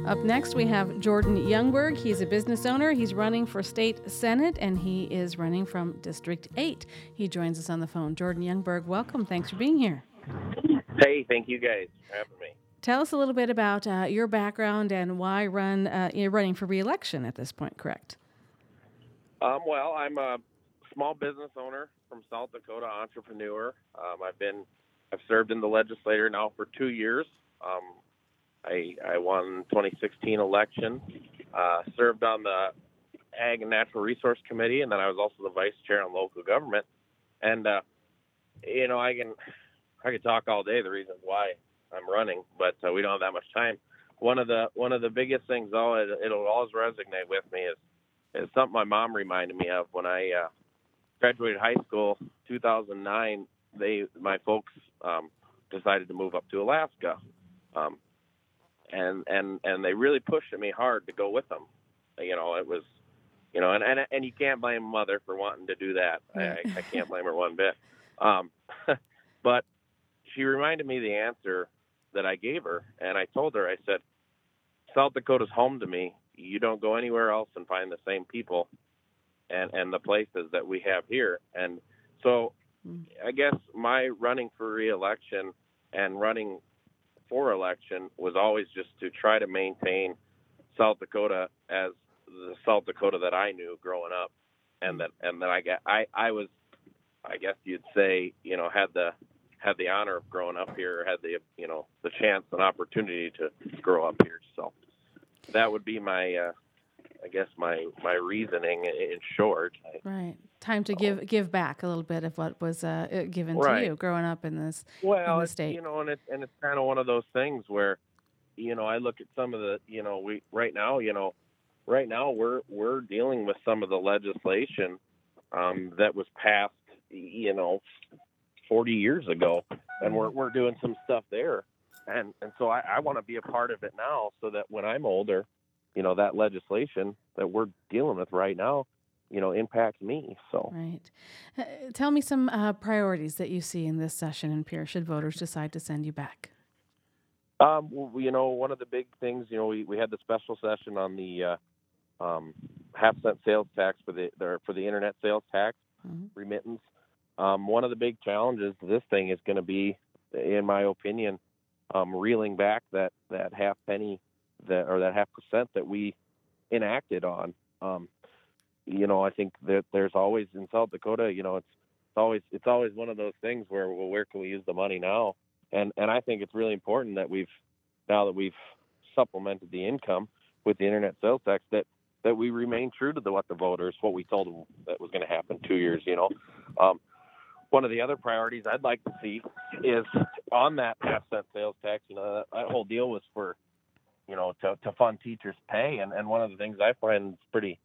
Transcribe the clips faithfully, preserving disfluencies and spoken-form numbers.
Up next, we have Jordan Youngberg. He's a business owner. He's running for state senate, and he is running from District eight. He joins us on the phone. Jordan Youngberg, welcome. Thanks for being here. Hey, thank you guys for having me. Tell us a little bit about uh, your background and why run. Uh, you're running for re-election at this point, correct? Um, well, I'm a small business owner from South Dakota, entrepreneur. Um, I've been, I've served in the legislature now for two years. Um, I, I won twenty sixteen election, uh, served on the Ag and Natural Resource Committee, and then I was also the vice chair on local government. And uh, you know, I can, I could talk all day the reasons why I'm running, but uh, we don't have that much time. One of the one of the biggest things, though, it, it'll always resonate with me is is something my mom reminded me of when I uh, graduated high school, two thousand nine. They, my folks, um, decided to move up to Alaska, um, and and and they really pushed me hard to go with them. You know, it was, you know, and and, and you can't blame a mother for wanting to do that. I, I can't blame her one bit. Um, but she reminded me the answer that I gave her, and I told her, I said, South Dakota's home to me. You don't go anywhere else and find the same people and, and the places that we have here. And so I guess my running for re-election and running for election was always just to try to maintain South Dakota as the South Dakota that I knew growing up. And that, and that I got, I, I was, I guess you'd say, you know, had the, had the honor of growing up here, had the, you know, the chance and opportunity to grow up here. So that would be my, uh, I guess my, my reasoning in short. Right. Time to give give back a little bit of what was uh, given right. to you growing up in this, well, in this state. You know, and it's, and it's kind of one of those things where, you know, I look at some of the, you know, we right now, you know, right now we're, we're dealing with some of the legislation um, that was passed, you know, forty years ago, and we're, we're doing some stuff there. And and so I, I want to be a part of it now so that when I'm older, you know, that legislation that we're dealing with right now, you know, impacts me. So Right. Uh, tell me some uh, priorities that you see in this session in Pierre should voters decide to send you back. Um, well, you know, one of the big things, you know, we, we had the special session on the uh, um, half cent sales tax for the, the for the internet sales tax mm-hmm. remittance. Um, one of the big challenges to this thing is going to be, in my opinion, um, reeling back that, that half penny that or that half percent that we enacted on. Um, you know, I think that there's always in South Dakota, you know, it's, it's always it's always one of those things where, well, where can we use the money now? And and I think it's really important that we've now that we've supplemented the income with the internet sales tax that, that we remain true to the, what the voters, what we told them that was going to happen two years. You know. Um, One of the other priorities I'd like to see is on that half cent sales tax. You know, that, that whole deal was for, you know, to, to fund teachers' pay. And, and one of the things I find pretty,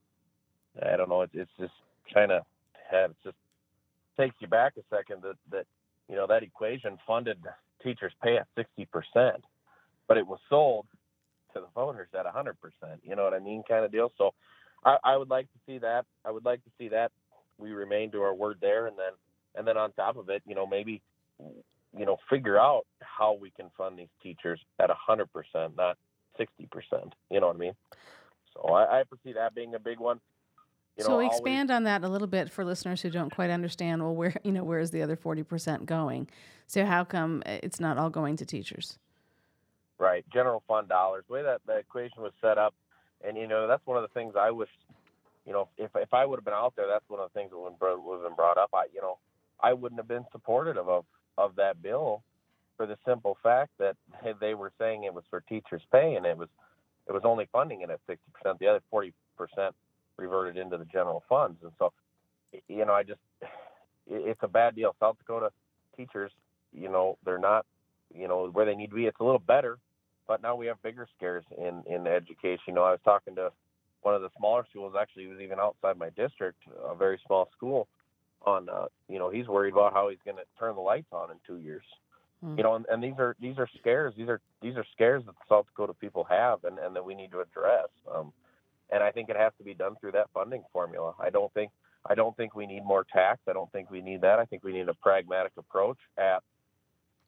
I don't know, it's, it's just kind of, it just takes you back a second that, that, you know, that equation funded teachers' pay at sixty percent, but it was sold to the voters at one hundred percent. You know what I mean? Kind of deal. So I, I would like to see that. I would like to see that we remain to our word there. And then, And then on top of it, you know, maybe, you know, figure out how we can fund these teachers at one hundred percent, not sixty percent. You know what I mean? So I, I foresee that being a big one. You so know, expand always, on that a little bit for listeners who don't quite understand, well, where, you know, where is the other forty percent going? So how come it's not all going to teachers? Right. General fund dollars. The way that the equation was set up, and, you know, that's one of the things I wish, you know, if if I would have been out there, that's one of the things that would have been brought up. I, you know, I wouldn't have been supportive of, of that bill for the simple fact that they were saying it was for teachers' pay, and it was it was only funding it at sixty percent. The other forty percent reverted into the general funds. And so, you know, I just, it's a bad deal. South Dakota teachers, you know, they're not, you know, where they need to be. It's a little better, but now we have bigger scares in, in education. You know, I was talking to one of the smaller schools, actually, it was even outside my district, a very small school, on, uh, you know, he's worried about how he's going to turn the lights on in two years. Mm. You know, and, and these are these are scares. These are these are scares that the South Dakota people have, and, and that we need to address. Um, and I think it has to be done through that funding formula. I don't think I don't think we need more tax. I don't think we need that. I think we need a pragmatic approach at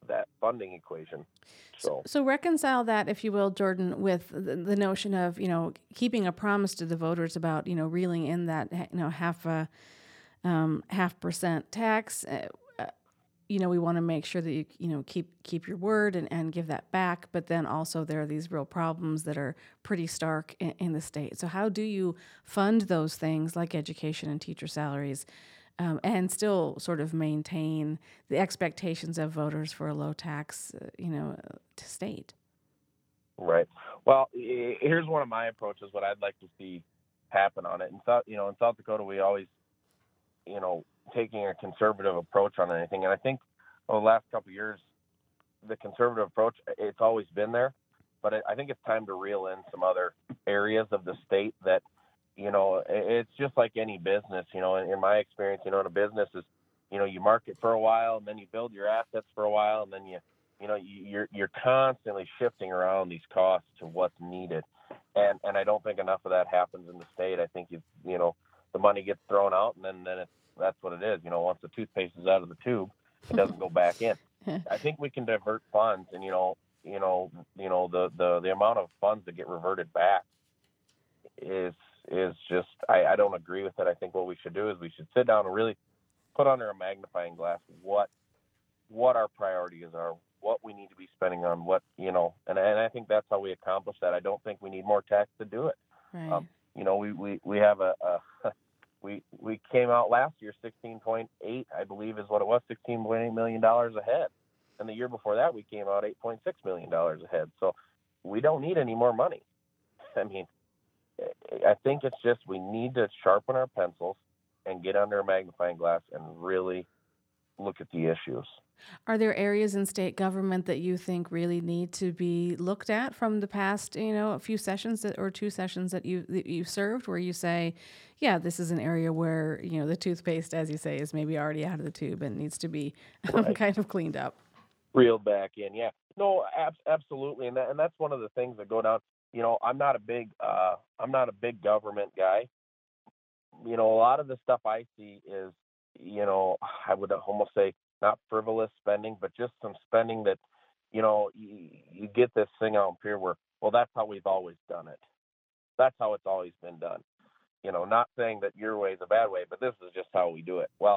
that funding equation. So, So, so reconcile that, if you will, Jordan, with the, the notion of, you know, keeping a promise to the voters about, you know, reeling in that, you know, half a um, half percent tax. Uh, uh, you know, we want to make sure that you, you know, keep keep your word and, and give that back. But then also there are these real problems that are pretty stark in, in the state. So how do you fund those things like education and teacher salaries, um, and still sort of maintain the expectations of voters for a low tax, uh, you know, uh, to state? right. Well, i- here's one of my approaches. What I'd like to see happen on it. In South, you know, in South Dakota, we always, you know, taking a conservative approach on anything. And I think over the last couple of years, the conservative approach, it's always been there. But I think it's time to reel in some other areas of the state that, you know, it's just like any business, you know, in, in my experience, you know, in a business is, you know, you market for a while and then you build your assets for a while and then you, you know, you, you're, you're constantly shifting around these costs to what's needed. And, and I don't think enough of that happens in the state. I think, you, you know, the money gets thrown out and then, then it's, that's what it is. You know, once the toothpaste is out of the tube, it doesn't go back in. I think we can divert funds and, you know, you know, you know, the, the, the amount of funds that get reverted back is, is just, I, I don't agree with it. I think what we should do is we should sit down and really put under a magnifying glass what, what our priorities are, what we need to be spending on, what, you know, and, and I think that's how we accomplish that. I don't think we need more tax to do it. Right. Um, you know, we, we, we have a, a we, we came out last year, sixteen point eight, I believe is what it was, sixteen point eight million dollars ahead. And the year before that, we came out eight point six million dollars ahead. So we don't need any more money. I mean, I think it's just we need to sharpen our pencils and get under a magnifying glass and really look at the issues. Are there areas in state government that you think really need to be looked at from the past, you know, a few sessions that, or two sessions that you that you served, where you say, yeah, this is an area where, you know, the toothpaste, as you say, is maybe already out of the tube and needs to be right. kind of cleaned up? Reeled back in, yeah. No, ab- absolutely, and that, and that's one of the things that go down. You know, I'm not a big uh, I'm not a big government guy. You know, a lot of the stuff I see is, you know, I would almost say not frivolous spending, but just some spending that, you know, you, you get this thing out here where, well, that's how we've always done it. That's how it's always been done. You know, not saying that your way is a bad way, but this is just how we do it. Well,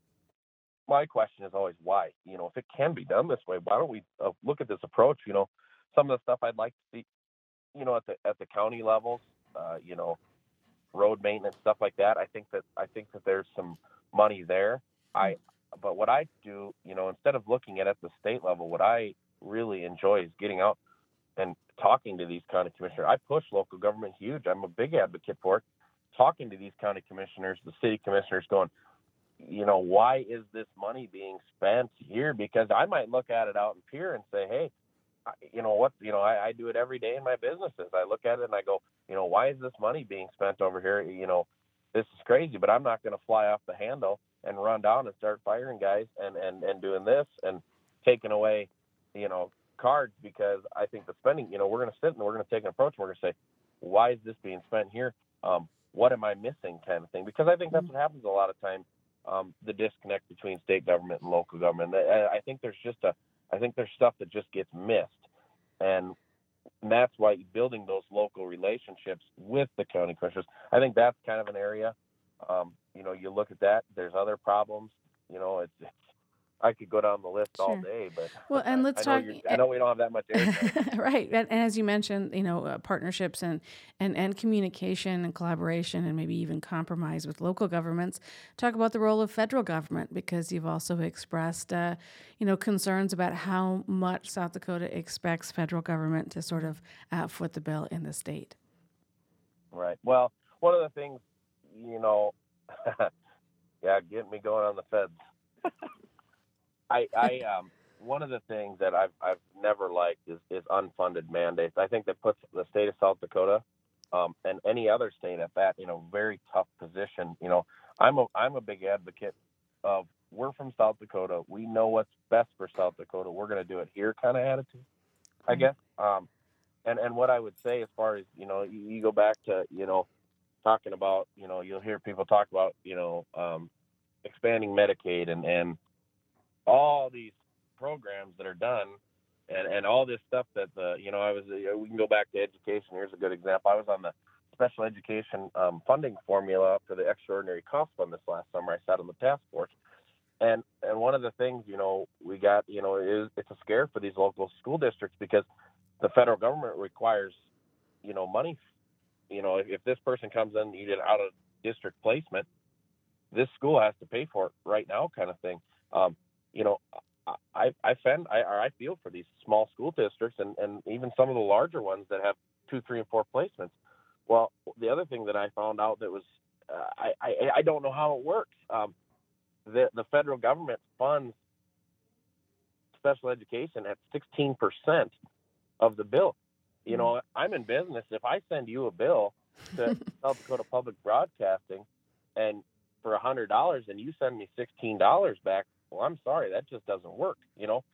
my question is always why. You know, if it can be done this way, why don't we uh, look at this approach? You know, some of the stuff I'd like to see, you know, at the at the county levels, uh, you know, road maintenance, stuff like that. I think that I think that there's some money there. I, but what I do, you know, instead of looking at it at the state level, what I really enjoy is getting out and talking to these county commissioners. I push local government huge. I'm a big advocate for it. Talking to these county commissioners, the city commissioners, going, you know, why is this money being spent here? Because I might look at it out in Pierre and say, hey, you know what, you know, I, I do it every day in my businesses. I look at it and I go, you know, why is this money being spent over here? You know, this is crazy, but I'm not going to fly off the handle and run down and start firing guys and, and, and doing this and taking away, you know, cards, because I think the spending, you know, we're going to sit and we're going to take an approach. And we're going to say, why is this being spent here? Um, what am I missing, kind of thing? Because I think that's what happens a lot of times, um, the disconnect between state government and local government. I, I think there's just a, I think there's stuff that just gets missed. And that's why building those local relationships with the county commissioners, I think that's kind of an area. Um, you know, you look at that, there's other problems. You know, it's, it's I could go down the list Sure. all day, but well, and let's I know, talk. you're, I know we don't have that much airtime. Right, and, and as you mentioned, you know, uh, partnerships and, and and communication and collaboration, and maybe even compromise with local governments. Talk about the role of federal government, because you've also expressed, uh, you know, concerns about how much South Dakota expects federal government to sort of uh, foot the bill in the state. Right. Well, one of the things, you know, yeah, get me going on the feds. I, I um, one of the things that I've I've never liked is, is unfunded mandates. I think that puts the state of South Dakota, um, and any other state at that, in a very tough position. You know, I'm a I'm a big advocate of, we're from South Dakota. We know what's best for South Dakota. We're going to do it here kind of attitude, I guess. Um, and and what I would say, as far as, you know, you, you go back to, you know, talking about, you know, you'll hear people talk about, you know, um, expanding Medicaid and and all these programs that are done, and, and all this stuff that the, you know, I was, uh, we can go back to education. Here's a good example. I was on the special education um, funding formula for the extraordinary cost fund this last summer. I sat on the task force. And, and one of the things, you know, we got, you know, is it's a scare for these local school districts because the federal government requires, you know, money. You know, if, if this person comes in, you get out of district placement, this school has to pay for it right now, kind of thing. Um, you know, I I fend I I feel for these small school districts and, and even some of the larger ones that have two, three, and four placements. Well, the other thing that I found out that was uh, I, I I don't know how it works. Um, the the federal government funds special education at sixteen percent of the bill. You know, I'm in business. If I send you a bill to South Dakota Public Broadcasting and for a hundred dollars and you send me sixteen dollars back, well, I'm sorry, that just doesn't work. You know,